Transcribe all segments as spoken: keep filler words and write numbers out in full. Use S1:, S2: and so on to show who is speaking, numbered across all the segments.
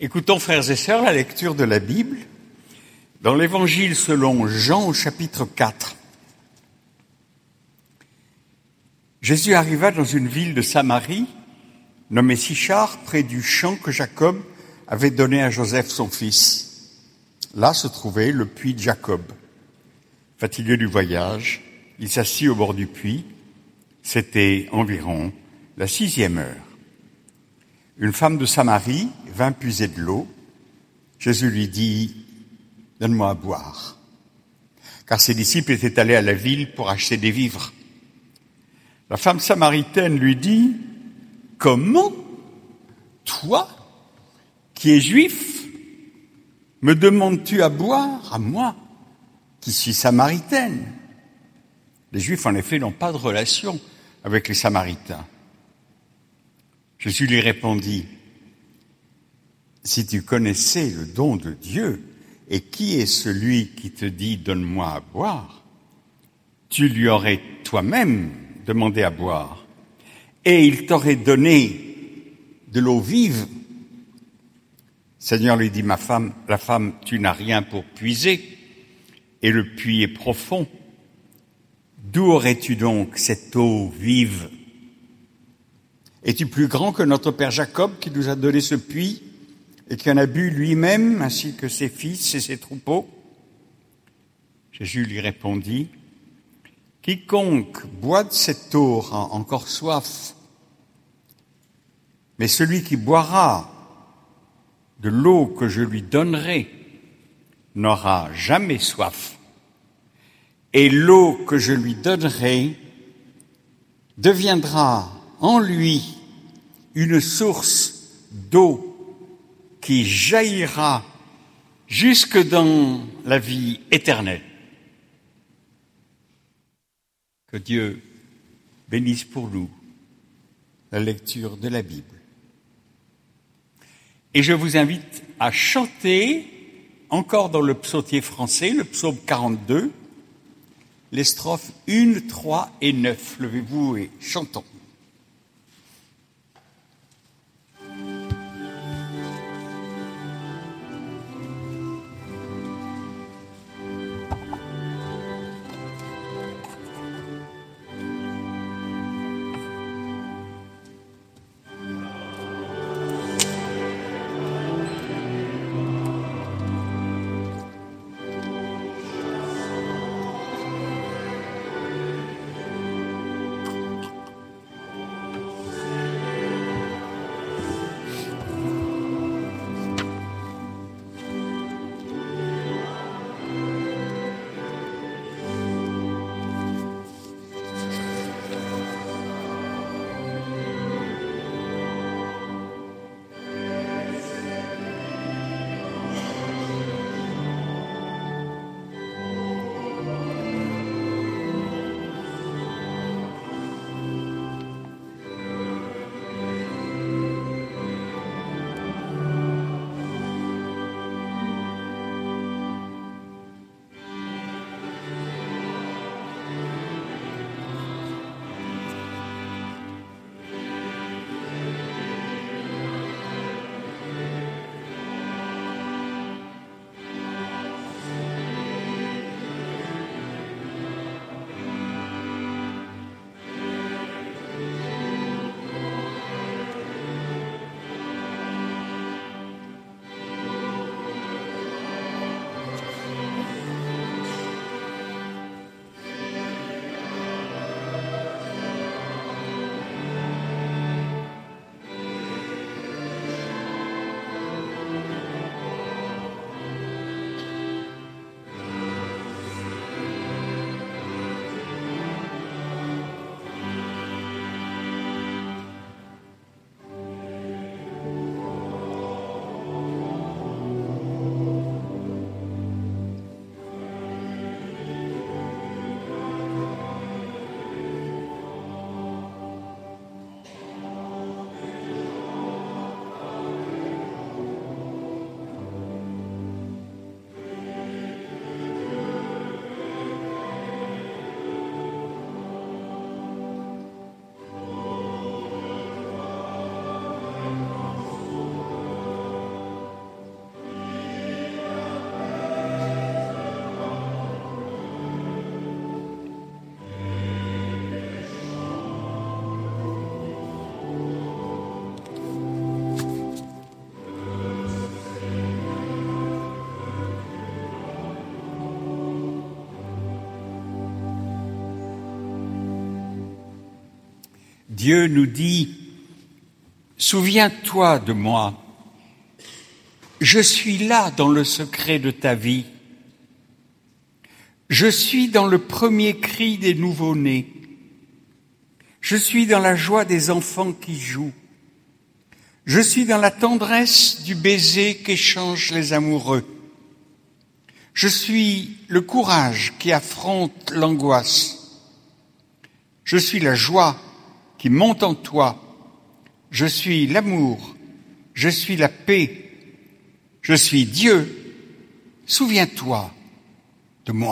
S1: Écoutons, frères et sœurs, la lecture de la Bible dans l'Évangile selon Jean au chapitre quatre. Jésus arriva dans une ville de Samarie, nommée Sychar, près du champ que Jacob avait donné à Joseph son fils. Là se trouvait le puits de Jacob. Fatigué du voyage, il s'assit au bord du puits. C'était environ la sixième heure. Une femme de Samarie vint puiser de l'eau. Jésus lui dit « Donne-moi à boire ». Car ses disciples étaient allés à la ville pour acheter des vivres. La femme samaritaine lui dit « Comment, toi, qui es juif, me demandes-tu à boire, à moi, qui suis samaritaine ?» Les Juifs, en effet, n'ont pas de relation avec les Samaritains. Jésus lui répondit, « Si tu connaissais le don de Dieu et qui est celui qui te dit « Donne-moi à boire », tu lui aurais toi-même demandé à boire et il t'aurait donné de l'eau vive. » Seigneur, lui dit ma femme, la femme, « Tu n'as rien pour puiser et le puits est profond. D'où aurais-tu donc cette eau vive ? Es-tu plus grand que notre père Jacob qui nous a donné ce puits et qui en a bu lui-même ainsi que ses fils et ses troupeaux ?» Jésus lui répondit, « Quiconque boit de cette eau aura encore soif, mais celui qui boira de l'eau que je lui donnerai n'aura jamais soif. Et l'eau que je lui donnerai deviendra en lui une source d'eau qui jaillira jusque dans la vie éternelle. » Que Dieu bénisse pour nous la lecture de la Bible. Et je vous invite à chanter, encore dans le psautier français, le psaume quarante-deux, les strophes un, trois et neuf. Levez-vous et chantons. Dieu nous dit « Souviens-toi de moi, je suis là dans le secret de ta vie, je suis dans le premier cri des nouveau-nés, je suis dans la joie des enfants qui jouent, je suis dans la tendresse du baiser qu'échangent les amoureux. Je suis le courage qui affronte l'angoisse. Je suis la joie qui monte en toi. Je suis l'amour. Je suis la paix. Je suis Dieu. Souviens-toi de moi. »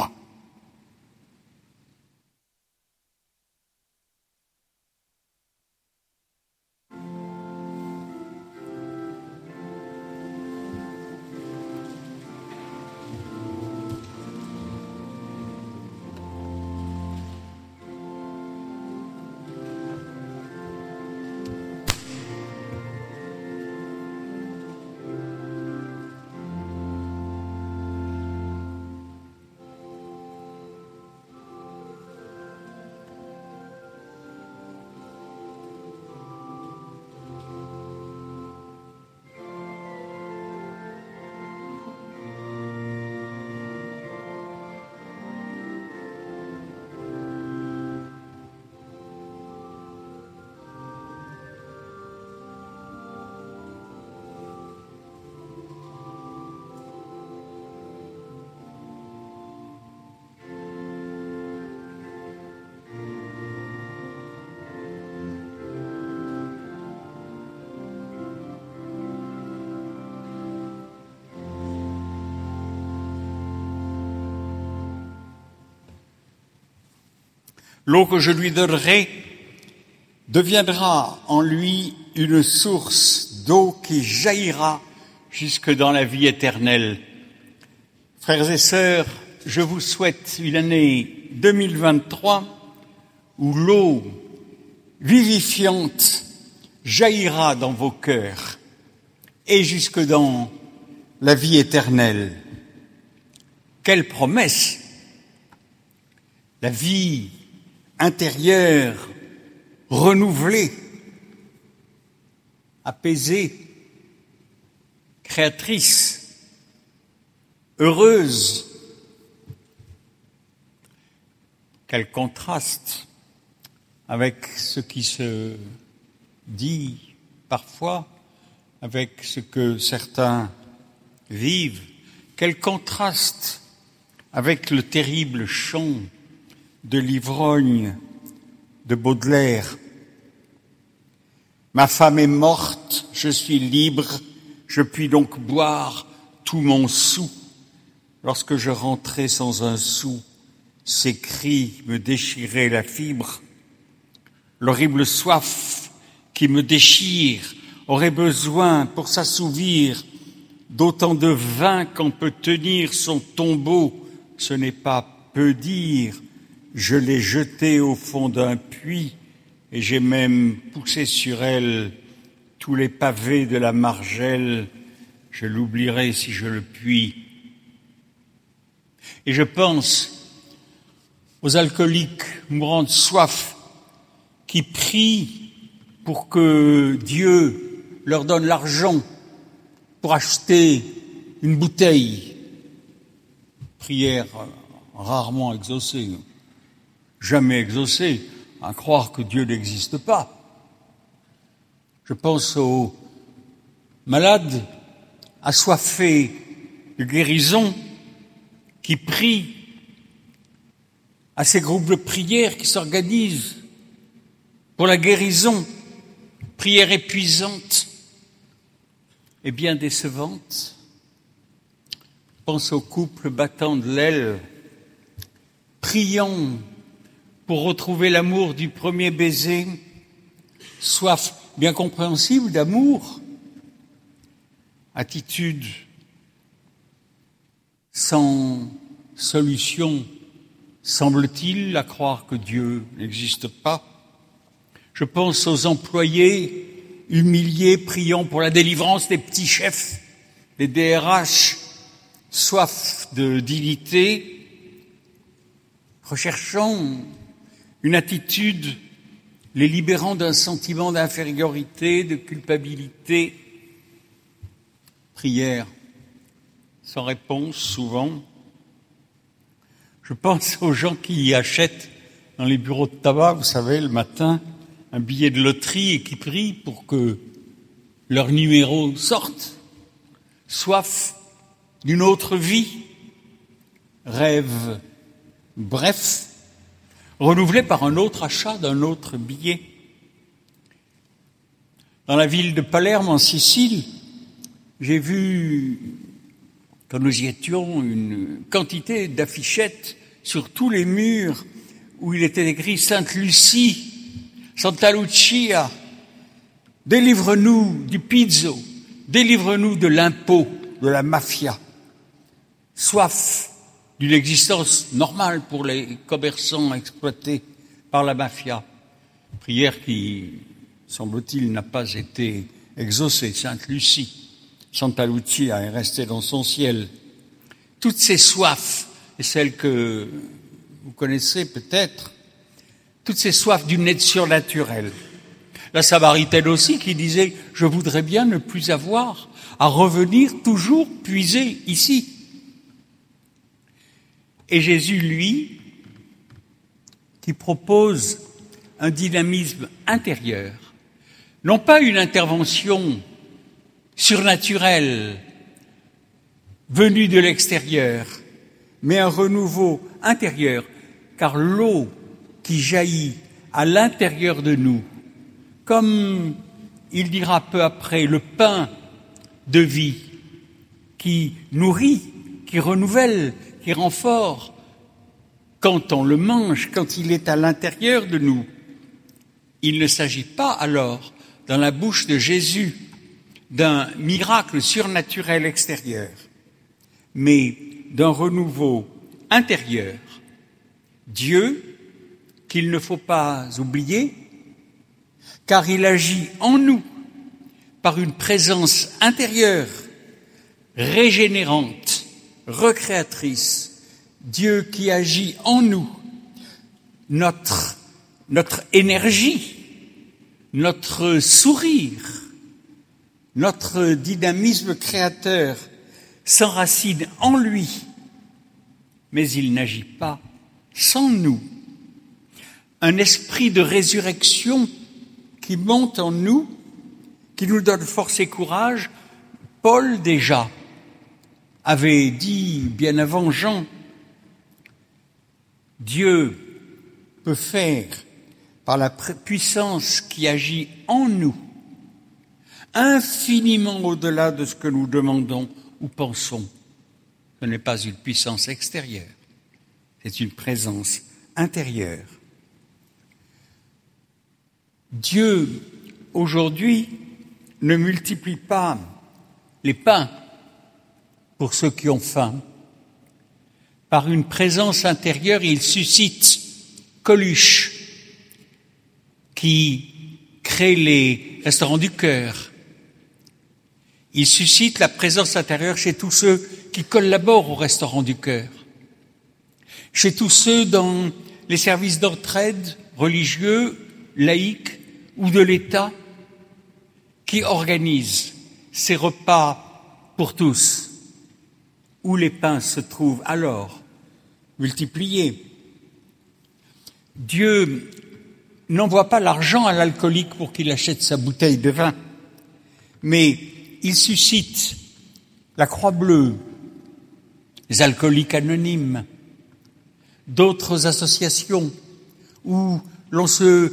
S1: L'eau que je lui donnerai deviendra en lui une source d'eau qui jaillira jusque dans la vie éternelle. Frères et sœurs, je vous souhaite une année deux mille vingt-trois où l'eau vivifiante jaillira dans vos cœurs et jusque dans la vie éternelle. Quelle promesse! La vie intérieure, renouvelée, apaisée, créatrice, heureuse. Quel contraste avec ce qui se dit parfois, avec ce que certains vivent. Quel contraste avec le terrible chant de l'ivrogne de Baudelaire. Ma femme est morte, je suis libre, je puis donc boire tout mon soûl. Lorsque je rentrais sans un sou, ces cris me déchiraient la fibre. L'horrible soif qui me déchire aurait besoin pour s'assouvir d'autant de vin qu'en peut tenir son tombeau. Ce n'est pas peu dire. Je l'ai jetée au fond d'un puits et j'ai même poussé sur elle tous les pavés de la margelle. Je l'oublierai si je le puis. Et je pense aux alcooliques mourant de soif qui prient pour que Dieu leur donne l'argent pour acheter une bouteille. Prière rarement exaucée. Jamais exaucé, à croire que Dieu n'existe pas. Je pense aux malades assoiffés de guérison qui prient, à ces groupes de prière qui s'organisent pour la guérison, prière épuisante et bien décevante. Je pense aux couples battant de l'aile, priant pour retrouver l'amour du premier baiser, soif bien compréhensible d'amour, attitude sans solution, semble-t-il, à croire que Dieu n'existe pas. Je pense aux employés humiliés, priant pour la délivrance des petits chefs, des D R H, soif de dignité, recherchant une attitude les libérant d'un sentiment d'infériorité, de culpabilité. Prière sans réponse, souvent. Je pense aux gens qui achètent dans les bureaux de tabac, vous savez, le matin, un billet de loterie et qui prient pour que leur numéro sorte. Soif d'une autre vie, rêve bref, renouvelé par un autre achat d'un autre billet. Dans la ville de Palerme, en Sicile, j'ai vu, quand nous y étions, une quantité d'affichettes sur tous les murs où il était écrit « Sainte Lucie, Santa Lucia, délivre-nous du pizzo, délivre-nous de l'impôt, de la mafia ». Soif d'une existence normale pour les commerçants exploités par la mafia. Prière qui, semble-t-il, n'a pas été exaucée. Sainte Lucie, Santa Lucia est restée dans son ciel. Toutes ces soifs, et celles que vous connaissez peut-être, toutes ces soifs d'une aide surnaturelle. La Samaritaine aussi qui disait « Je voudrais bien ne plus avoir à revenir toujours puiser ici ». Et Jésus, lui, qui propose un dynamisme intérieur, non pas une intervention surnaturelle venue de l'extérieur, mais un renouveau intérieur, car l'eau qui jaillit à l'intérieur de nous, comme il dira peu après, le pain de vie qui nourrit, qui renouvelle, qui rend fort, quand on le mange, quand il est à l'intérieur de nous. Il ne s'agit pas alors, dans la bouche de Jésus, d'un miracle surnaturel extérieur, mais d'un renouveau intérieur. Dieu, qu'il ne faut pas oublier, car il agit en nous par une présence intérieure, régénérante, recréatrice. Dieu qui agit en nous, notre, notre énergie, notre sourire, notre dynamisme créateur s'enracine en lui, mais il n'agit pas sans nous. Un esprit de résurrection qui monte en nous, qui nous donne force et courage. Paul déjà avait dit bien avant Jean, Dieu peut faire par la puissance qui agit en nous, infiniment au-delà de ce que nous demandons ou pensons. Ce n'est pas une puissance extérieure, c'est une présence intérieure. Dieu, aujourd'hui, ne multiplie pas les pains pour ceux qui ont faim. Par une présence intérieure, il suscite Coluche, qui crée les restaurants du cœur. Il suscite la présence intérieure chez tous ceux qui collaborent au restaurant du cœur, chez tous ceux dans les services d'entraide religieux, laïques ou de l'État, qui organisent ces repas pour tous, où les pains se trouvent alors multipliés. Dieu n'envoie pas l'argent à l'alcoolique pour qu'il achète sa bouteille de vin, mais il suscite la Croix-Bleue, les alcooliques anonymes, d'autres associations où l'on se,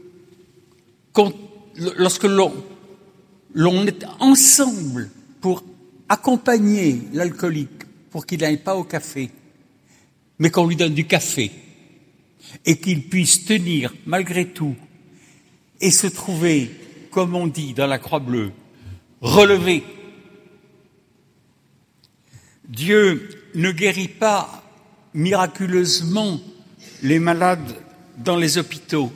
S1: lorsque l'on, l'on est ensemble pour accompagner l'alcoolique pour qu'il n'aille pas au café, mais qu'on lui donne du café et qu'il puisse tenir malgré tout et se trouver, comme on dit dans la Croix-Bleue, relevé. Dieu ne guérit pas miraculeusement les malades dans les hôpitaux.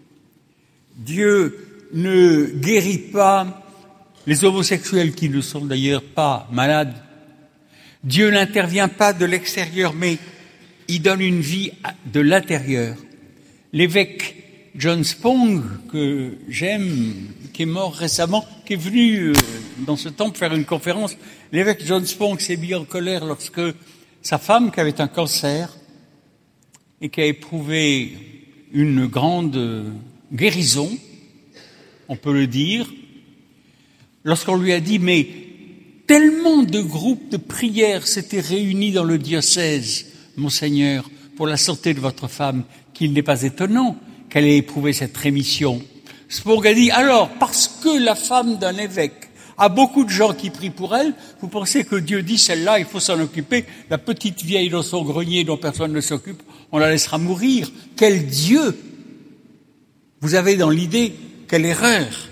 S1: Dieu ne guérit pas les homosexuels qui ne sont d'ailleurs pas malades. Dieu n'intervient pas de l'extérieur, mais il donne une vie de l'intérieur. L'évêque John Spong, que j'aime, qui est mort récemment, qui est venu dans ce temple faire une conférence. L'évêque John Spong s'est mis en colère lorsque sa femme, qui avait un cancer et qui a éprouvé une grande guérison, on peut le dire, lorsqu'on lui a dit « mais tellement de groupes de prière s'étaient réunis dans le diocèse, Monseigneur, pour la santé de votre femme, qu'il n'est pas étonnant qu'elle ait éprouvé cette rémission. » Spong a dit « alors, parce que la femme d'un évêque a beaucoup de gens qui prient pour elle, vous pensez que Dieu dit celle-là, il faut s'en occuper, la petite vieille dans son grenier dont personne ne s'occupe, on la laissera mourir. Quel Dieu! Vous avez dans l'idée, quelle erreur!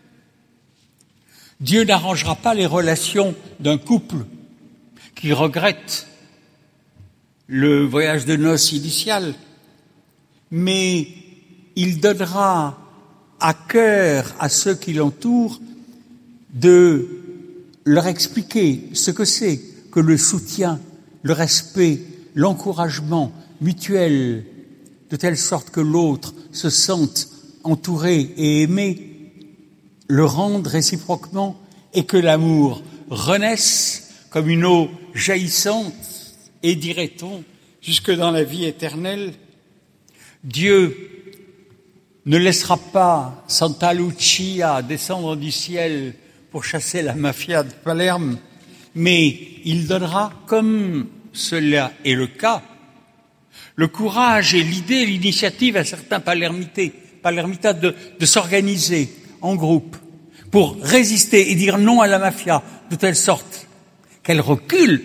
S1: Dieu n'arrangera pas les relations d'un couple qui regrette le voyage de noces initial, mais il donnera à cœur à ceux qui l'entourent de leur expliquer ce que c'est que le soutien, le respect, l'encouragement mutuel, de telle sorte que l'autre se sente entouré et aimé, le rendre réciproquement et que l'amour renaisse comme une eau jaillissante et, dirait-on, jusque dans la vie éternelle. Dieu ne laissera pas Santa Lucia descendre du ciel pour chasser la mafia de Palerme, mais il donnera, comme cela est le cas, le courage et l'idée, l'initiative à certains palermités, palermitas de, de s'organiser en groupe pour résister et dire non à la mafia de telle sorte qu'elle recule.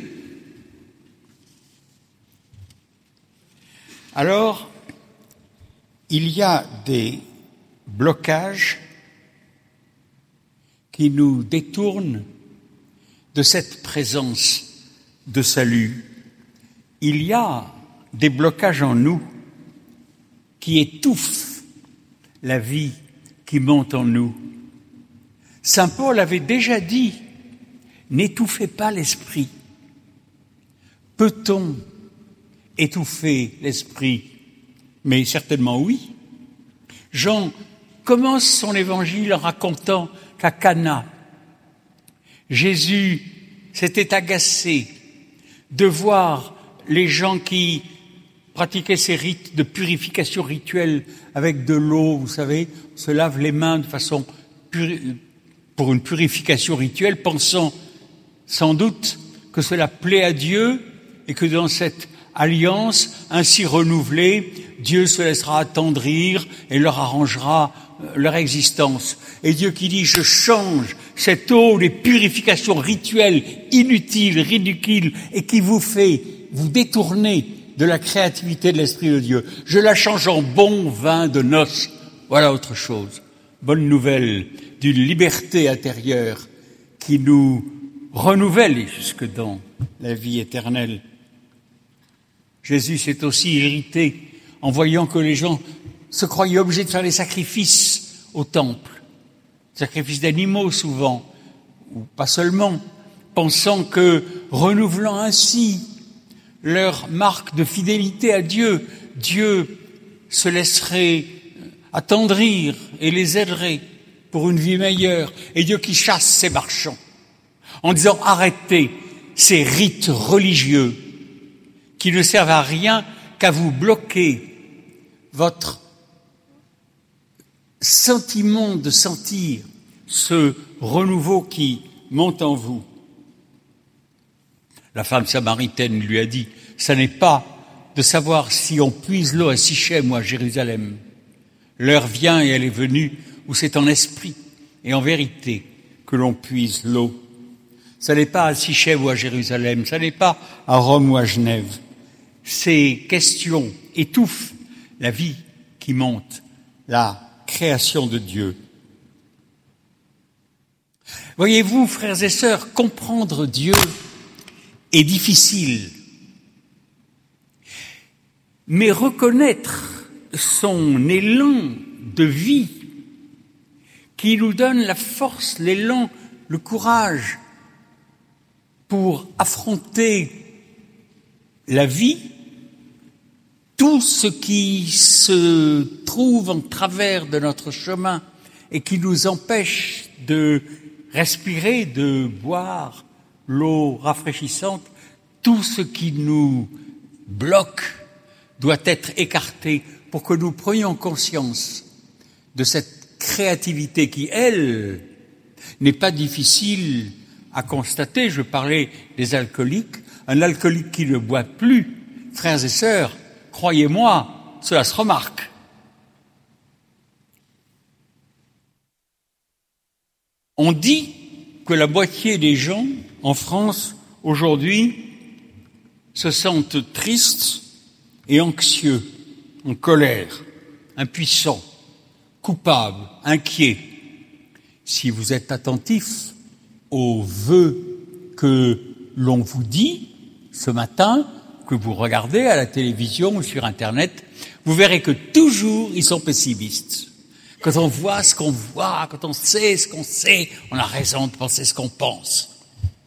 S1: Alors, il y a des blocages qui nous détournent de cette présence de salut. Il y a des blocages en nous qui étouffent la vie qui monte en nous. Saint Paul avait déjà dit « N'étouffez pas l'esprit ». Peut-on étouffer l'esprit? Mais certainement oui. Jean commence son évangile en racontant qu'à Cana, Jésus s'était agacé de voir les gens qui pratiquaient ces rites de purification rituelle avec de l'eau, vous savez, on se lave les mains de façon puri- pour une purification rituelle, pensant sans doute que cela plaît à Dieu et que dans cette alliance ainsi renouvelée, Dieu se laissera attendrir et leur arrangera leur existence. Et Dieu qui dit « Je change cette eau des purifications rituelles inutiles, ridicules et qui vous fait vous détourner de la créativité de l'Esprit de Dieu. Je la change en bon vin de noces. » Voilà autre chose. Bonne nouvelle d'une liberté intérieure qui nous renouvelle jusque dans la vie éternelle. Jésus s'est aussi irrité en voyant que les gens se croyaient obligés de faire des sacrifices au temple, sacrifices d'animaux souvent, ou pas seulement, pensant que, renouvelant ainsi leur marque de fidélité à Dieu, Dieu se laisserait attendrir et les aiderait pour une vie meilleure. Et Dieu qui chasse ces marchands en disant « Arrêtez ces rites religieux qui ne servent à rien qu'à vous bloquer votre sentiment de sentir ce renouveau qui monte en vous. » La femme samaritaine lui a dit « Ça n'est pas de savoir si on puise l'eau à Sichem ou à Jérusalem. L'heure vient et elle est venue où c'est en esprit et en vérité que l'on puise l'eau. Ça n'est pas à Sichem ou à Jérusalem, ça n'est pas à Rome ou à Genève. Ces questions étouffent la vie qui monte, la création de Dieu. Voyez-vous, frères et sœurs, comprendre Dieu est difficile. Mais reconnaître son élan de vie qui nous donne la force, l'élan, le courage pour affronter la vie tout ce qui se trouve en travers de notre chemin et qui nous empêche de respirer, de boire l'eau rafraîchissante, tout ce qui nous bloque doit être écarté pour que nous prenions conscience de cette créativité qui, elle, n'est pas difficile à constater. Je parlais des alcooliques. Un alcoolique qui ne boit plus, frères et sœurs, croyez-moi, cela se remarque. On dit que la moitié des gens en France aujourd'hui se sentent tristes et anxieux, en colère, impuissants, coupables, inquiets. Si vous êtes attentif aux vœux que l'on vous dit ce matin, que vous regardez à la télévision ou sur Internet, vous verrez que toujours ils sont pessimistes. Quand on voit ce qu'on voit, quand on sait ce qu'on sait, on a raison de penser ce qu'on pense.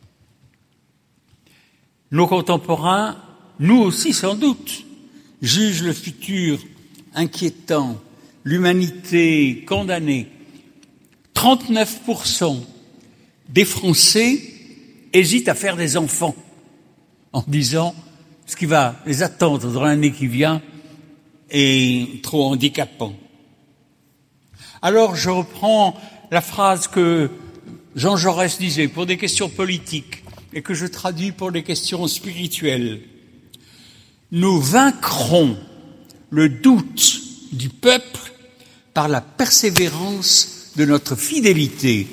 S1: Nos contemporains, nous aussi sans doute, jugent le futur inquiétant, l'humanité condamnée. trente-neuf pour cent des Français hésitent à faire des enfants en disant ce qui va les attendre dans l'année qui vient est trop handicapant. Alors je reprends la phrase que Jean Jaurès disait pour des questions politiques et que je traduis pour des questions spirituelles. Nous vaincrons le doute du peuple par la persévérance de notre fidélité.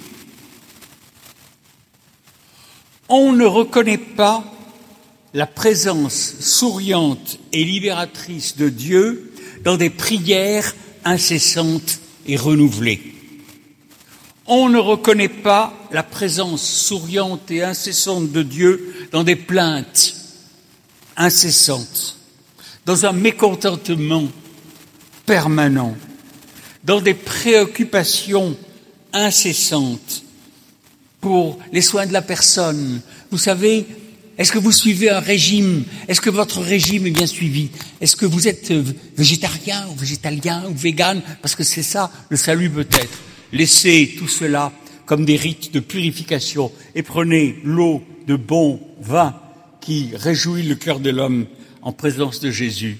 S1: On ne reconnaît pas la présence souriante et libératrice de Dieu dans des prières incessantes et renouvelées. On ne reconnaît pas la présence souriante et incessante de Dieu dans des plaintes incessantes, dans un mécontentement permanent, dans des préoccupations incessantes pour les soins de la personne. Vous savez, est-ce que vous suivez un régime? Est-ce que votre régime est bien suivi? Est-ce que vous êtes végétarien ou végétalien ou vegan? Parce que c'est ça, le salut peut-être. Laissez tout cela comme des rites de purification et prenez l'eau de bon vin qui réjouit le cœur de l'homme en présence de Jésus.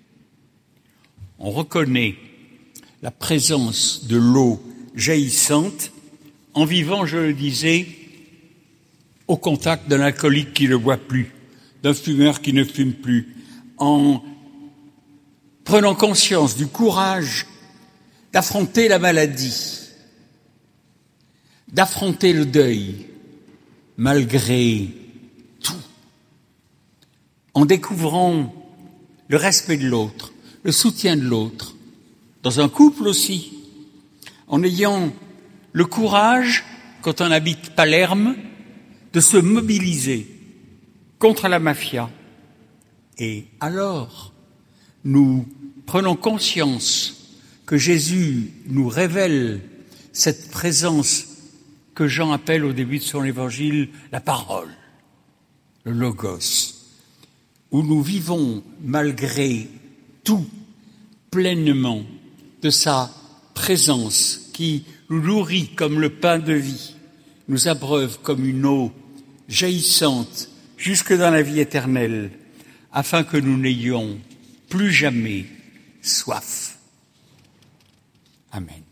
S1: On reconnaît la présence de l'eau jaillissante en vivant, je le disais, au contact d'un alcoolique qui ne boit plus, d'un fumeur qui ne fume plus, en prenant conscience du courage d'affronter la maladie, d'affronter le deuil, malgré tout, en découvrant le respect de l'autre, le soutien de l'autre, dans un couple aussi, en ayant le courage, quand on habite Palerme, de se mobiliser contre la mafia. Et alors, nous prenons conscience que Jésus nous révèle cette présence que Jean appelle au début de son évangile la parole, le logos, où nous vivons malgré tout pleinement de sa présence qui nous nourrit comme le pain de vie, nous abreuve comme une eau jaillissante jusque dans la vie éternelle, afin que nous n'ayons plus jamais soif. Amen.